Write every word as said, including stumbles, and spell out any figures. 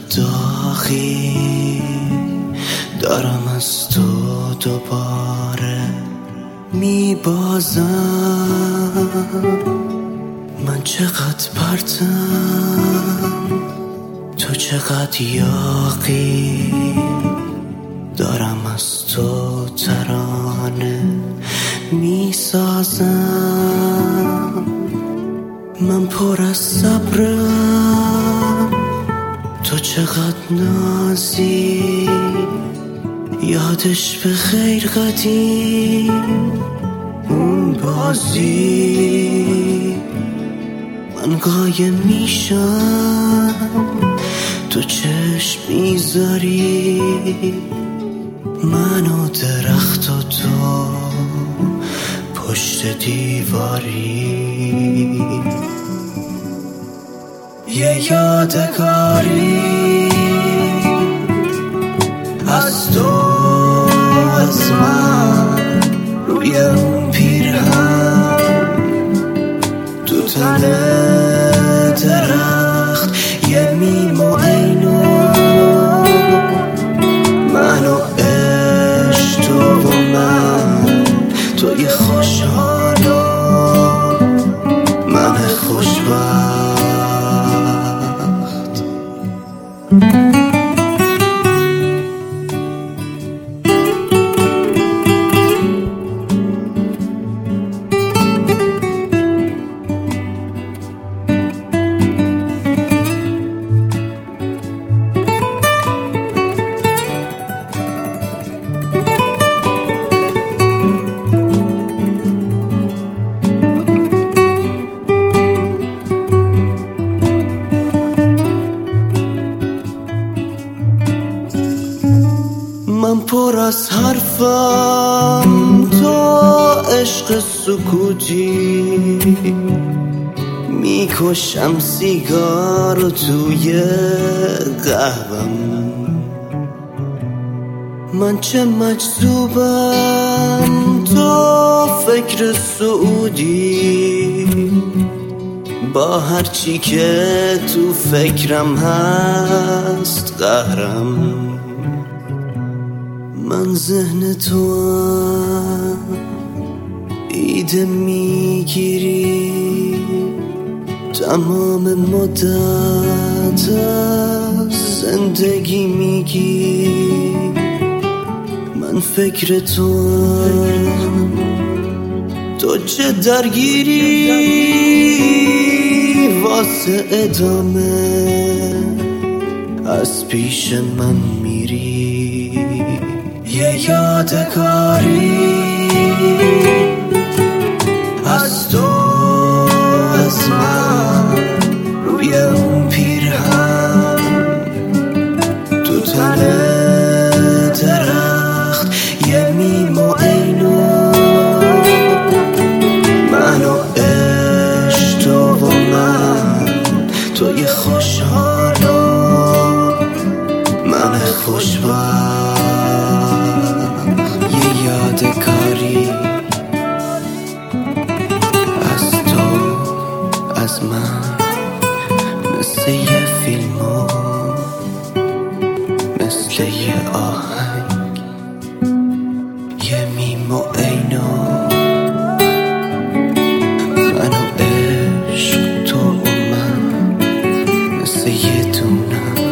داغی دارم از تو دوباره میبازم. من چقدر پرتم تو چقدر یاغی، دارم از تو ترانه میسازم. من پر از صبرم تو چقدر نازی، یادش به خیر قدیم اون بازی. من قایم میشم تو چشم میذاری، من و درخت و تو پشت دیواری. یه یادگاری از تو از من روی اون پیرهن، تو تن درخت یه میم و عینو، من و عشق تو و من، توی خوشحال و من خوشبخت. من پر از حرفم تو عشق سکوتی، میکشم سیگار توی قهوم. من چه مجذوبم تو فکر سعودی، با هرچی که تو فکرم هست قهرم. من ذهن تو هم ایده میگیری، تمام مدت از زندگی میگی. من فکر تو هم تو چه درگیری واسه ادامه از پیش من میری. یه یادگاری از تو از من روی اون پیرهن، تو تن درخت یه میم و عینو، من و عشق تو و من، توی خوشحال و من خوشبخت. یادگاری از تو از من مثل یه فیلم و مثل یه آهنگ، یه میم و عینو، من و عشق تو و من مثل یه دونه